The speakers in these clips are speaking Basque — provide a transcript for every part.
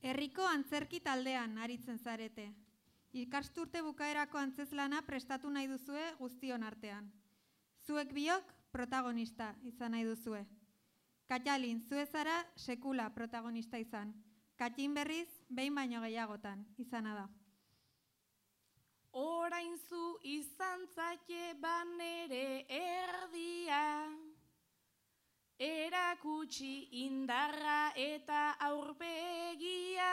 Herriko antzerki taldean aritzen zarete. Ikasturte bukaerako antzezlana prestatu nahi duzue guztion artean. Zuek biok protagonista izan nahi duzue. Katalin, zue zara sekula protagonista izan. Katin berriz, behin baino gehiagotan izana da. Orain zu izan zaite banere erdia, erakutsi indarra eta aurpegia.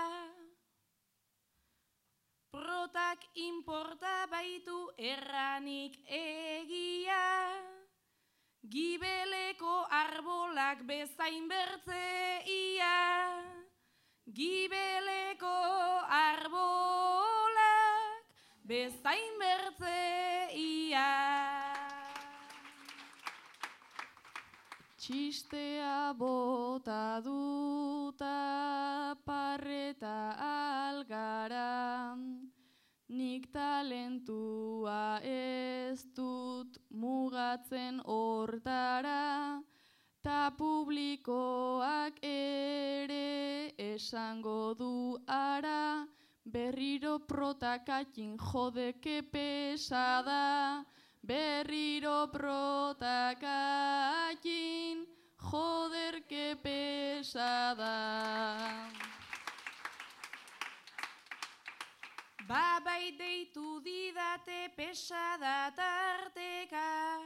Protak inporta baitu erranik egia, gibeleko arbolak bezain bertzeia, gibeleko arbolak bezain bertzeia. Txistea bota duta parreta algara, nik talentua ez dut mugatzen hortara, ta publikoak ere esango du ara, berriro protakakin jodeke pesada, berriro protakakin joderke pesada. Babai deitu didate pesada tarteka,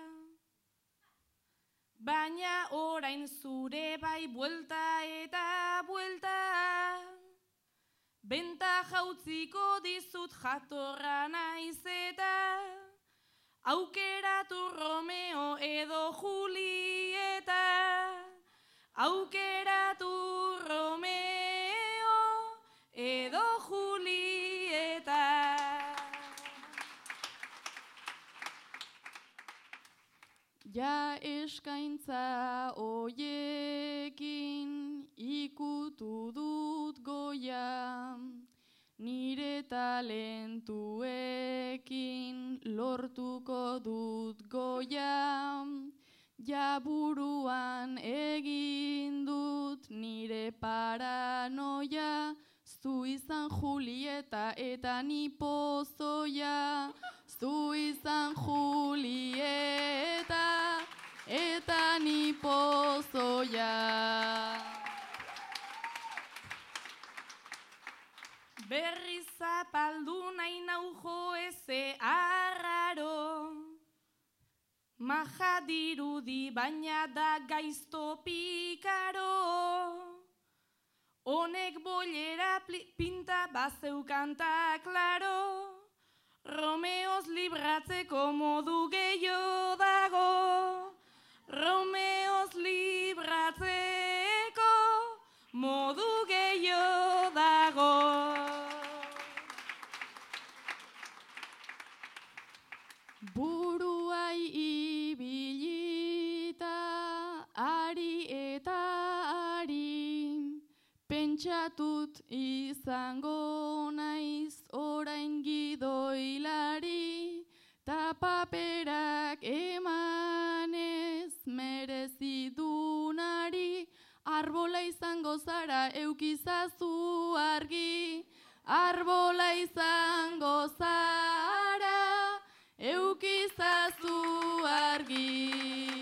baina orain zure bai buelta eta buelta. Benta jautziko dizut jatorra naiz eta, aukeratu Romeo edo Julieta, aukeratu Romeo edo Julieta. Ja eskaintza oiekin ikutu dut goia, nire talentuekin lortuko dut goia, ja buruan egin dut nire paranoia, zu izan Julieta eta ni pozoia, zu izan Julieta eta ni pozoia. Berriz zapaldu nahi nau joeze arraro, maja dirudi baina da gaizto pikaro, honek bollera pinta bazeukanta klaro, Romeoz libratzeko modu gehiago dago, Romeoz libratzeko modu gehiago dago. Buruai ibilita, ari eta ari, pentsatut izango naiz orain gidoilari, ta paperak emanez merezidunari, arbola izango zara eukizazu argi, arbola izango zara eukizazu argi.